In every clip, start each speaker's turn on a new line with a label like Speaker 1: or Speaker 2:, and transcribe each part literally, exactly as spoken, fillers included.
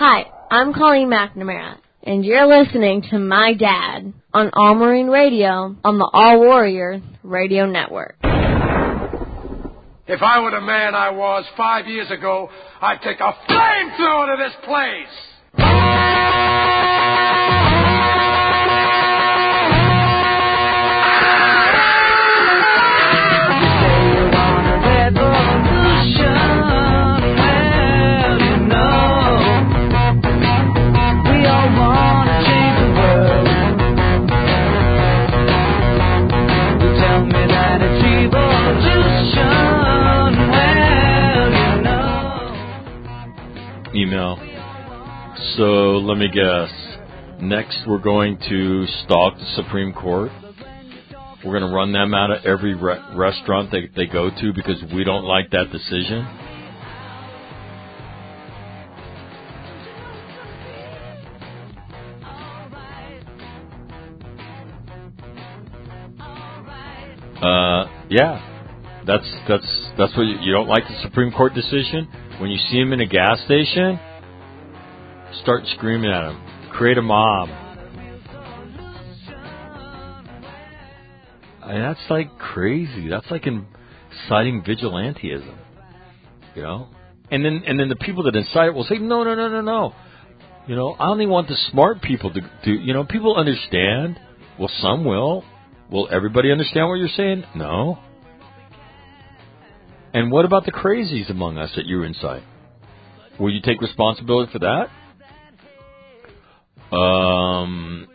Speaker 1: Hi, I'm Colleen McNamara, and you're listening to My Dad on All Marine Radio on the All Warrior Radio Network.
Speaker 2: If I were the man I was five years ago, I'd take a flamethrower to this place.
Speaker 3: Email. So let me guess. Next, we're going to stalk the Supreme Court. We're going to run them out of every re- restaurant they, they go to because we don't like that decision. Uh, yeah. That's that's that's what you, you don't like the Supreme Court decision. When you see him in a gas station, start screaming at him. Create a mob. I mean, that's like crazy. That's like inciting vigilantism, you know. And then and then the people that incite it will say, no, no, no, no, no. You know, I only want the smart people to do. You know, people understand. Well, some will. Will everybody understand what you're saying? No. And what about the crazies among us that you incite? Will you take responsibility for that? Um,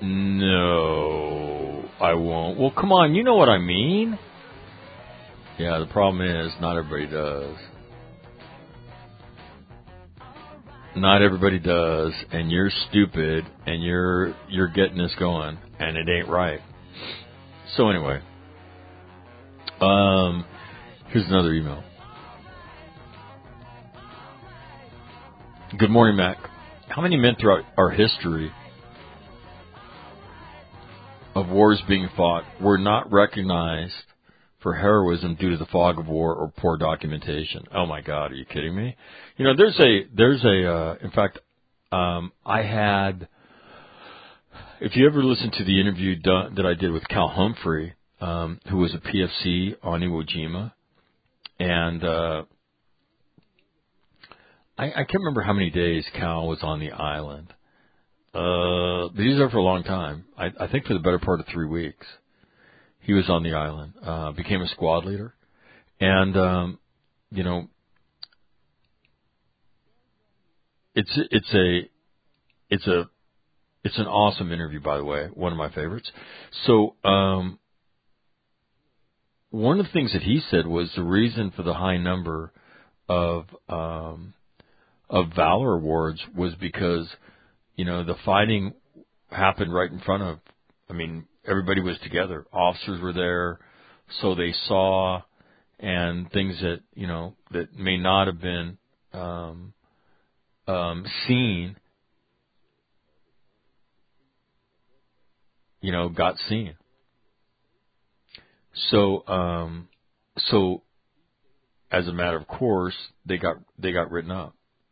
Speaker 3: no, I won't. Well, come on, you know what I mean. Yeah, the problem is not everybody does. Not everybody does, and you're stupid, and you're you're getting this going, and it ain't right. So anyway, um. Here's another email. Good morning, Mac. How many men throughout our history of wars being fought were not recognized for heroism due to the fog of war or poor documentation? Oh my God, are you kidding me? You know, there's a, there's a, uh, in fact, um, I had, if you ever listened to the interview done, that I did with Cal Humphrey, um, who was a P F C on Iwo Jima, and uh, I, I can't remember how many days Cal was on the island. Uh, but he was there for a long time. I, I think for the better part of three weeks. He was on the island, uh, became a squad leader. And, um, you know, it's it's a it's a it's an awesome interview, by the way, one of my favorites. So, um, one of the things that he said was the reason for the high number of um, of Valor Awards was because, you know, the fighting happened right in front of, I mean, everybody was together. Officers were there, so they saw, and things that, you know, that may not have been um, um, seen, you know, got seen. So, um, so as a matter of course, they got they got written up.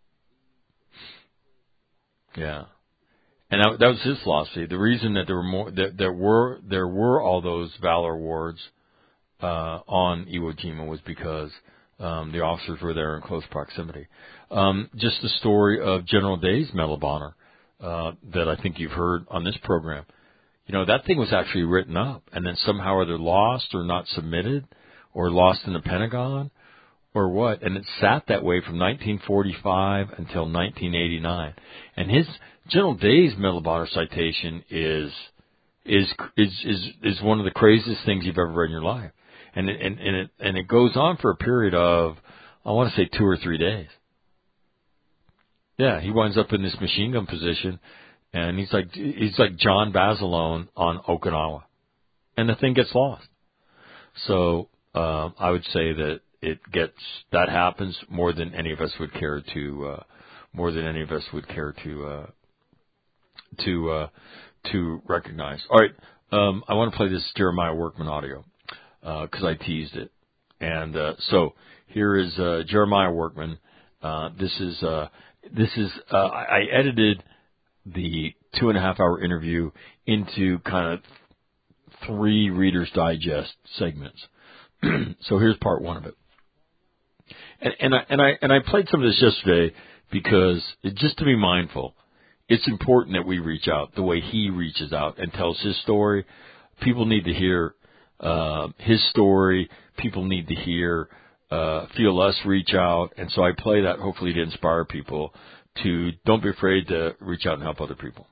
Speaker 3: Yeah, and that, that was his philosophy. The reason that there were more that there were there were all those Valor Awards uh, on Iwo Jima was because um, the officers were there in close proximity. Um, just the story of General Day's Medal of Honor uh, that I think you've heard on this program. You know, that thing was actually written up and then somehow either lost or not submitted or lost in the Pentagon or what. And it sat that way from nineteen forty-five until nineteen eighty-nine. And his General Day's Medal of Honor citation is is is is, is one of the craziest things you've ever read in your life. And it, and, and it and it goes on for a period of, I want to say, two or three days. Yeah, he winds up in this machine gun position. And he's like he's like John Basilone on Okinawa, and the thing gets lost. So uh, I would say that it gets that happens more than any of us would care to uh, more than any of us would care to uh, to uh, to recognize. All right, um, I want to play this Jeremiah Workman audio because uh, I teased it, and uh, so here is uh, Jeremiah Workman. Uh, this is uh, this is uh, I edited the two and a half hour interview into kind of three Reader's Digest segments. So here's part one of it. And, and I and I and I played some of this yesterday because it, just to be mindful, it's important that we reach out the way he reaches out and tells his story. People need to hear uh, his story. People need to hear, uh, feel us reach out. And so I play that hopefully to inspire people to don't be afraid to reach out and help other people.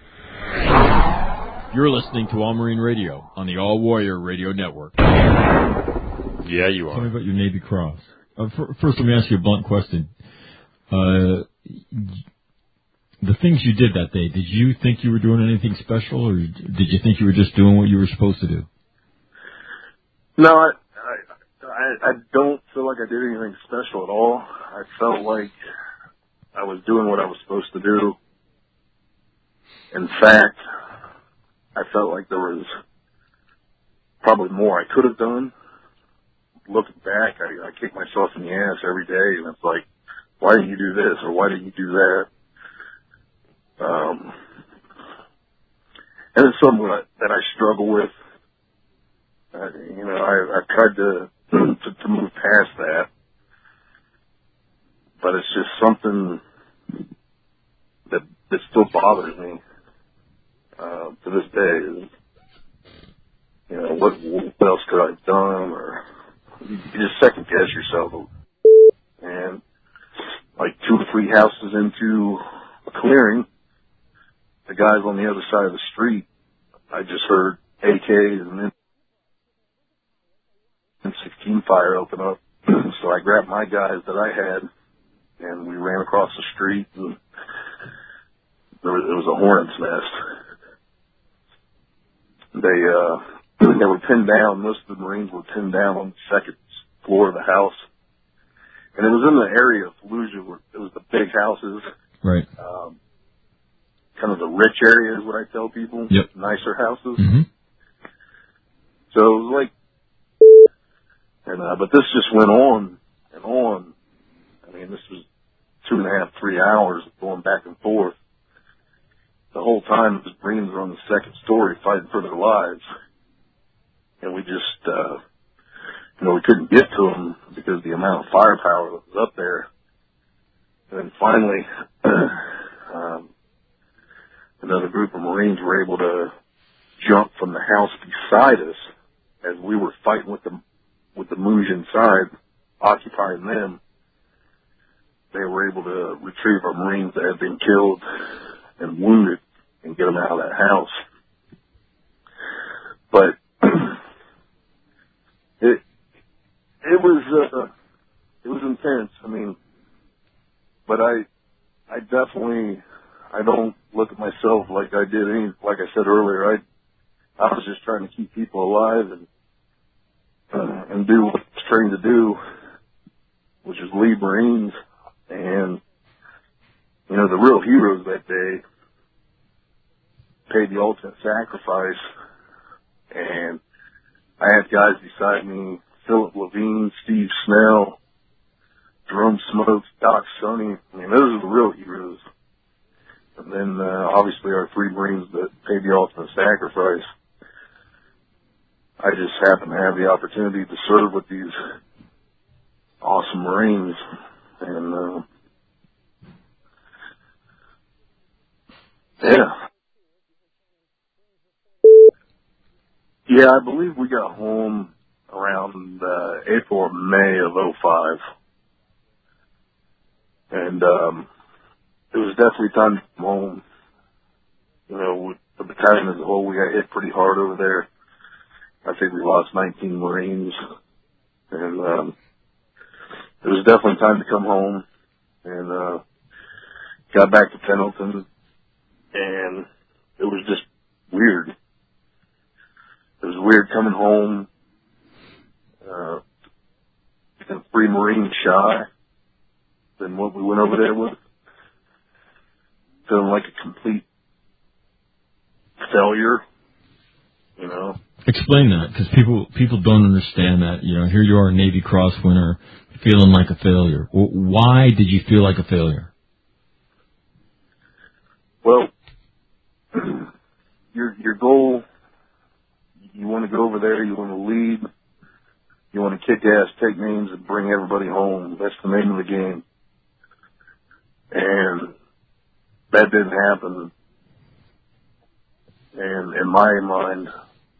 Speaker 3: You're listening to All Marine Radio on the All Warrior Radio Network. Yeah, you are.
Speaker 4: Tell me about your Navy Cross. Uh, for, first, let me ask you a blunt question. Uh, the things you did that day, did you think you were doing anything special, or did you think you were just doing what you were supposed to do?
Speaker 5: No, I, I, I don't feel like I did anything special at all. I felt like I was doing what I was supposed to do. In fact, I felt like there was probably more I could have done. Looking back, I, I kick myself in the ass every day, and it's like, why didn't you do this, or why didn't you do that? Um, and it's something that, that I struggle with. Uh, you know, I, I've tried to, to to move past that, but it's just something that that still bothers me uh, to this day. You know, what what else could I have done, or you, you just second guess yourself. And like two or three houses into a clearing, the guys on the other side of the street, I just heard A Ks and then M sixteen fire open up. So I grabbed my guys that I had, and we ran across the street, and there was, it was a hornet's nest. They uh, they were pinned down. Most of the Marines were pinned down on the second floor of the house, and it was in the area of Fallujah where it was the big houses,
Speaker 4: right?
Speaker 5: Um, kind of the rich area is what I tell people.
Speaker 4: Yep.
Speaker 5: Nicer houses.
Speaker 4: Mm-hmm.
Speaker 5: So it was like. And, uh, but this just went on and on. I mean, this was two and a half, three hours going back and forth. The whole time, the Marines were on the second story fighting for their lives. And we just, uh, you know, we couldn't get to them because of the amount of firepower that was up there. And then finally, um, another group of Marines were able to jump from the house beside us as we were fighting with them. With the Mujin side occupying them, they were able to retrieve our Marines that had been killed and wounded and get them out of that house. But it it was uh, it was intense. I mean, but I I definitely I don't look at myself like I did any like I said earlier. I I was just trying to keep people alive and. Uh, and do what I was trained to do, which is lead Marines. And, you know, the real heroes that day paid the ultimate sacrifice. And I had guys beside me, Philip Levine, Steve Snell, Jerome Smokes, Doc Sonny. I mean, those are the real heroes. And then, uh, obviously our three Marines that paid the ultimate sacrifice. I just happened to have the opportunity to serve with these awesome Marines, and uh, yeah, yeah, I believe we got home around uh, April or May of oh five, and um, it was definitely time to come home. You know, with the battalion as a whole, we got hit pretty hard over there. I think we lost nineteen Marines, and um, it was definitely time to come home, and uh, got back to Pendleton, and it was just weird. It was weird coming home, uh, and three Marines shy than what we went over there with, feeling like a complete failure, you know.
Speaker 4: Explain that, because people people don't understand that. You know, here you are, a Navy Cross winner, feeling like a failure. Why did you feel like a failure?
Speaker 5: Well, your your goal, you want to go over there, you want to lead, you want to kick ass, take names, and bring everybody home. That's the name of the game. And that didn't happen. And in my mind,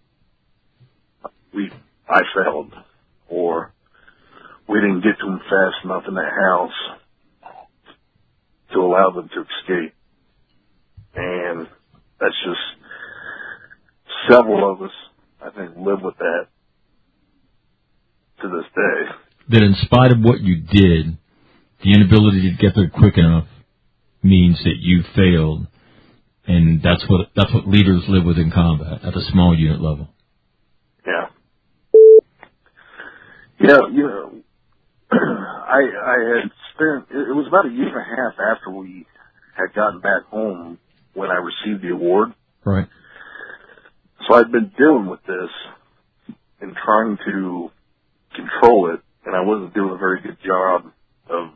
Speaker 5: we I failed, or we didn't get to them fast enough in that house to allow them to escape. And that's just, several of us, I think, live with that to this day.
Speaker 4: That in spite of what you did, the inability to get there quick enough means that you failed, and that's what that's what leaders live with in combat at a small unit level.
Speaker 5: Yeah. Yeah, you know, I I had spent, it was about a year and a half after we had gotten back home when I received the award.
Speaker 4: Right.
Speaker 5: So I'd been dealing with this and trying to control it, and I wasn't doing a very good job of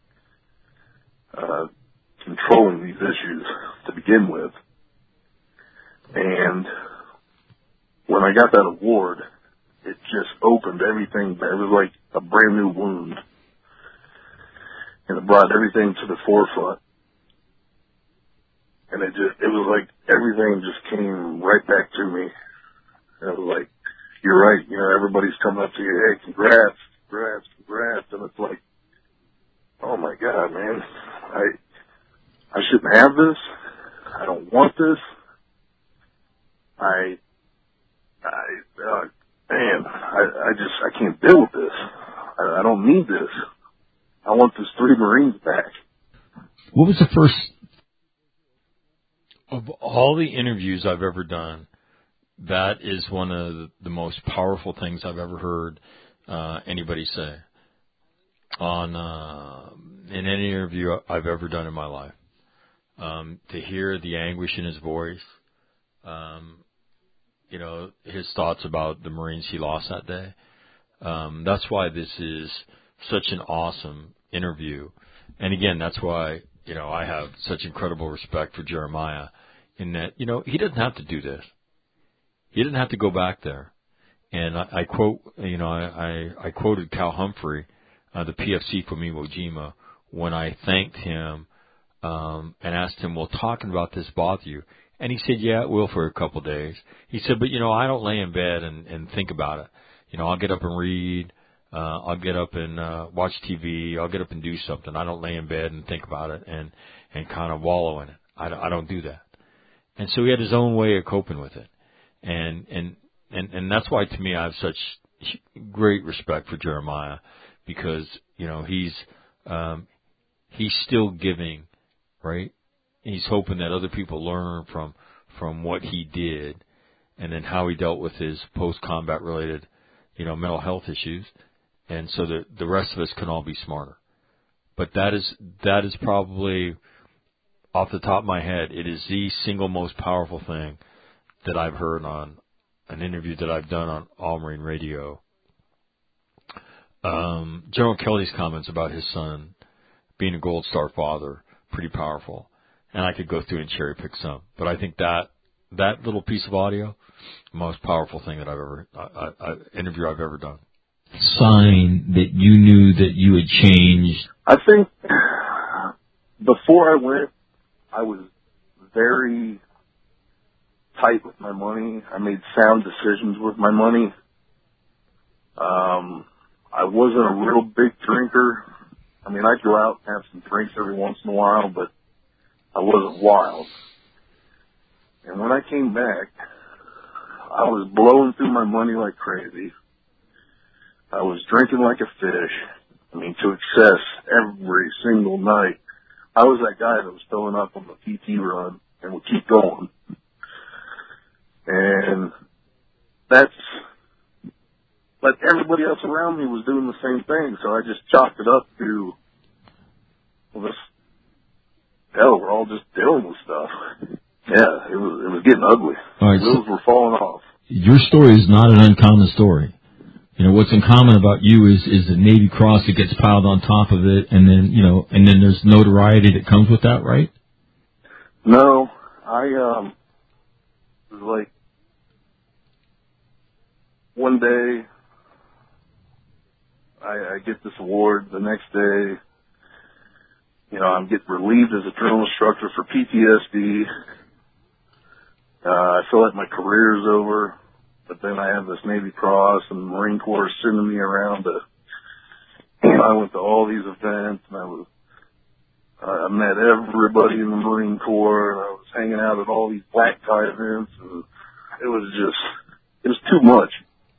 Speaker 5: uh, controlling these issues to begin with. And when I got that award, it just opened everything. It was like a brand new wound. And it brought everything to the forefront. And it just, it was like everything just came right back to me. And it was like, you're right, you know, everybody's coming up to you, hey, congrats, congrats, congrats. And it's like, oh my God, man, I, I shouldn't have this. I don't want this. I, I, uh, man, I, I just, I can't deal with this. I, I don't need this. I want those three Marines back.
Speaker 4: What was the first?
Speaker 3: Of all the interviews I've ever done, that is one of the, the most powerful things I've ever heard uh, anybody say on uh, in any interview I've ever done in my life. Um, to hear the anguish in his voice, um, you know, his thoughts about the Marines he lost that day. Um, that's why this is such an awesome interview. And again, that's why, you know, I have such incredible respect for Jeremiah in that, you know, he doesn't have to do this. He didn't have to go back there. And I, I quote, you know, I, I, I quoted Cal Humphrey, uh, the P F C from Iwo Jima, when I thanked him um, and asked him, well, talking about this bother you? And he said, yeah, it will for a couple of days. He said, but, you know, I don't lay in bed and, and think about it. You know, I'll get up and read. Uh, I'll get up and uh, watch T V. I'll get up and do something. I don't lay in bed and think about it and, and kind of wallow in it. I, I don't do that. And so he had his own way of coping with it. And, and, and, and that's why, to me, I have such great respect for Jeremiah because, you know, he's, um, he's still giving, right? He's hoping that other people learn from, from what he did and then how he dealt with his post-combat related, you know, mental health issues. And so that the rest of us can all be smarter. But that is, that is probably, off the top of my head, it is the single most powerful thing that I've heard on an interview that I've done on All Marine Radio. Um, General Kelly's comments about his son being a Gold Star father, pretty powerful. And I could go through and cherry pick some. But I think that, that little piece of audio, the most powerful thing that I've ever, I, I, I, interview I've ever done.
Speaker 4: Sign that you knew that you had changed?
Speaker 5: I think before I went, I was very tight with my money. I made sound decisions with my money. Um, I wasn't a real big drinker. I mean, I'd go out and have some drinks every once in a while, but I wasn't wild. And when I came back, I was blowing through my money like crazy. I was drinking like a fish. I mean, to excess every single night. I was that guy that was filling up on the P T run and would keep going. And that's, but everybody else around me was doing the same thing, so I just chalked it up to, well, this, hell, we're all just dealing with stuff. Yeah, it was, it was getting ugly.
Speaker 4: All right,
Speaker 5: wheels
Speaker 4: so
Speaker 5: were falling off.
Speaker 4: Your story is not an uncommon story. You know, what's uncommon about you is, is the Navy Cross that gets piled on top of it, and then, you know, and then there's notoriety that comes with that, right?
Speaker 5: No, I, um, it was like, one day, I, I get this award. The next day, you know, I'm getting relieved as a drill instructor for P T S D. Uh, I feel like my career's over, but then I have this Navy Cross and the Marine Corps sending me around to, I went to all these events and I was, I met everybody in the Marine Corps and I was hanging out at all these black tie events and it was just, it was too much.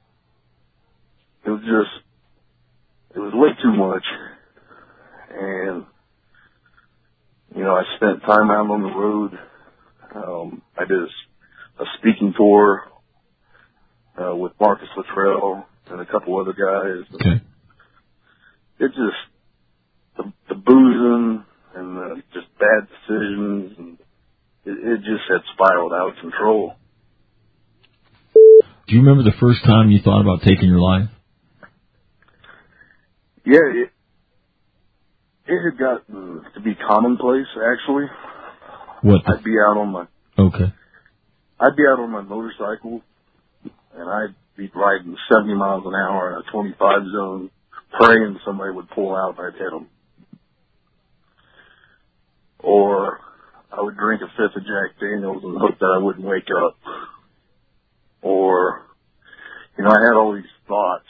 Speaker 5: It was just, it was way too much. And, you know, I spent time out on the road. Um, I did a, a speaking tour, uh, with Marcus Luttrell and a couple other guys.
Speaker 4: Okay.
Speaker 5: It just, the, the boozing and the just bad decisions, and it, it just had spiraled out of control.
Speaker 4: Do you remember the first time you thought about taking your life?
Speaker 5: Yeah, it, it had gotten to be commonplace, actually.
Speaker 4: What? The...
Speaker 5: I'd be out on my...
Speaker 4: Okay.
Speaker 5: I'd be out on my motorcycle, and I'd be riding seventy miles an hour in a twenty-five zone, praying somebody would pull out and I'd hit them. Or I would drink a fifth of Jack Daniels and hope that I wouldn't wake up. Or, you know, I had all these thoughts,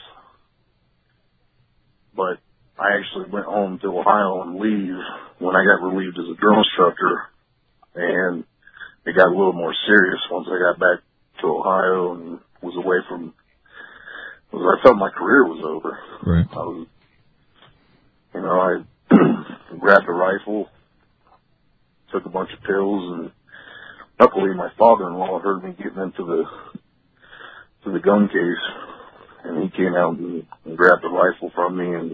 Speaker 5: but I actually went home to Ohio and leave when I got relieved as a drill instructor, and it got a little more serious once I got back to Ohio and was away from, because I felt my career was over.
Speaker 4: Right.
Speaker 5: I was, you know, I grabbed a rifle, took a bunch of pills, and luckily my father-in-law heard me getting into the to the gun case, and he came out and, and grabbed the rifle from me, and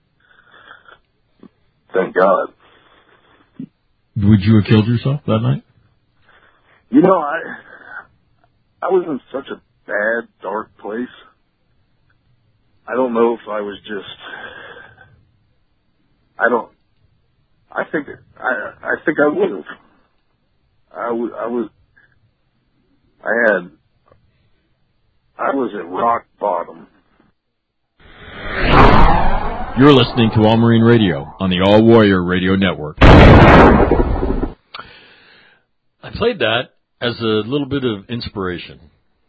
Speaker 5: thank God.
Speaker 4: Would you have killed yourself that night?
Speaker 5: You know, I I was in such a bad, dark place. I don't know if I was just, I don't, I think, I, I think I would have. I was, I was, I had, I was at rock bottom.
Speaker 3: You're listening to All Marine Radio on the All Warrior Radio Network. I played that as a little bit of inspiration.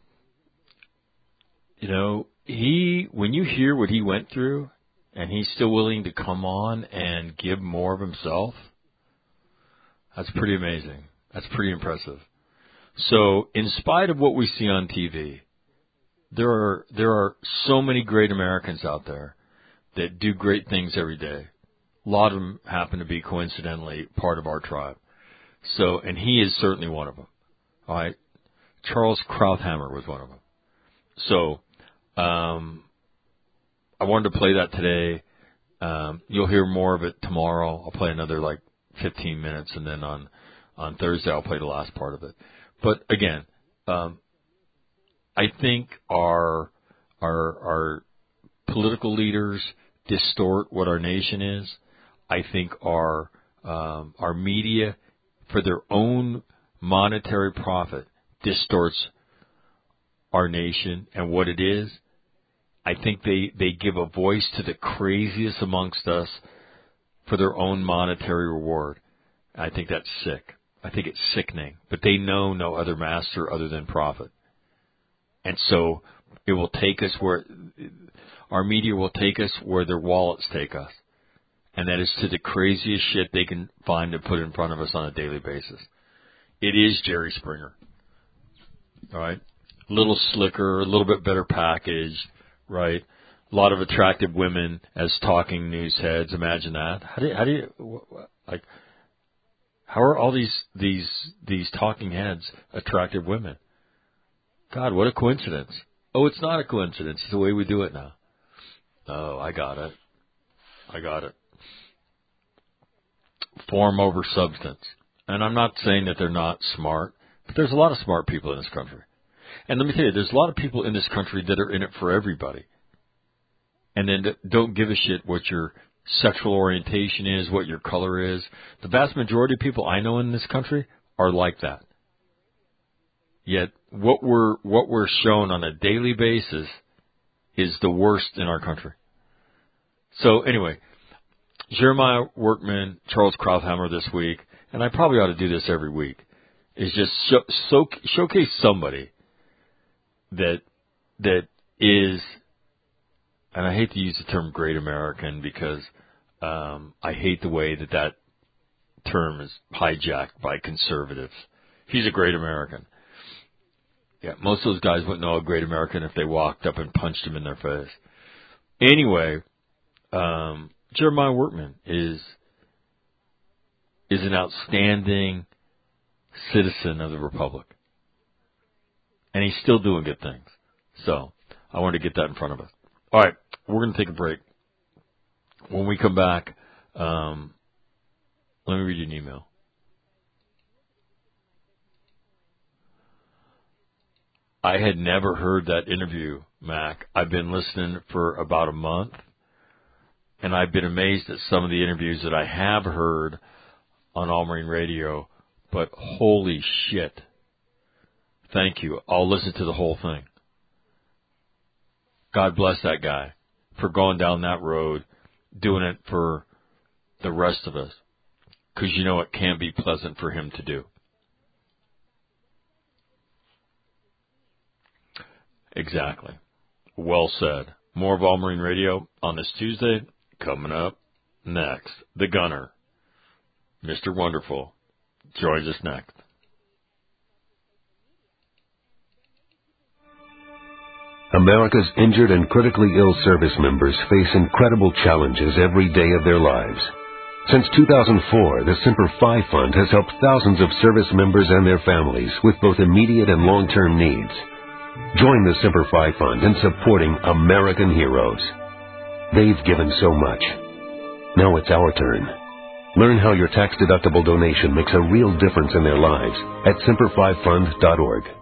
Speaker 3: You know, he, when you hear what he went through, and he's still willing to come on and give more of himself, that's pretty amazing. That's pretty impressive. So, in spite of what we see on T V, there are there are so many great Americans out there that do great things every day. A lot of them happen to be coincidentally part of our tribe. So, and he is certainly one of them. All right, Charles Krauthammer was one of them. So, um, I wanted to play that today. Um, you'll hear more of it tomorrow. I'll play another like fifteen minutes, and then on on Thursday I'll play the last part of it. But again, um, I think our our our political leaders distort what our nation is. I think our um, our media, for their own monetary profit, distorts our nation and what it is. I think they, they give a voice to the craziest amongst us for their own monetary reward. I think that's sick. I think it's sickening. But they know no other master other than profit. And so it will take us where, our media will take us where their wallets take us. And that is to the craziest shit they can find to put in front of us on a daily basis. It is Jerry Springer. All right? A little slicker, a little bit better packaged. Right, a lot of attractive women as talking news heads. Imagine that. How do you, how do you like? How are all these these these talking heads attractive women? God, what a coincidence! Oh, it's not a coincidence. It's the way we do it now. Oh, I got it. I got it. Form over substance. And I'm not saying that they're not smart, but there's a lot of smart people in this country. And let me tell you, there's a lot of people in this country that are in it for everybody. And then don't give a shit what your sexual orientation is, what your color is. The vast majority of people I know in this country are like that. Yet what we're what we're shown on a daily basis is the worst in our country. So anyway, Jeremiah Workman, Charles Krauthammer this week, and I probably ought to do this every week, is just show, so, showcase somebody that that is, and I hate to use the term great American because um, I hate the way that that term is hijacked by conservatives. He's a great American. Yeah, most of those guys wouldn't know a great American if they walked up and punched him in their face. Anyway, um, Jeremiah Workman is is an outstanding citizen of the Republic. And he's still doing good things. So I wanted to get that in front of us. All right, we're going to take a break. When we come back, um, let me read you an email. I had never heard that interview, Mac. I've been listening for about a month, and I've been amazed at some of the interviews that I have heard on All Marine Radio, but holy shit. Thank you. I'll listen to the whole thing. God bless that guy for going down that road, doing it for the rest of us, because you know it can't be pleasant for him to do. Exactly. Well said. More of All Marine Radio on this Tuesday. Coming up next, the Gunner, Mister Wonderful, joins us next.
Speaker 6: America's injured and critically ill service members face incredible challenges every day of their lives. Since two thousand four, the Semper Fi Fund has helped thousands of service members and their families with both immediate and long-term needs. Join the Semper Fi Fund in supporting American heroes. They've given so much. Now it's our turn. Learn how your tax-deductible donation makes a real difference in their lives at semper fi fund dot org.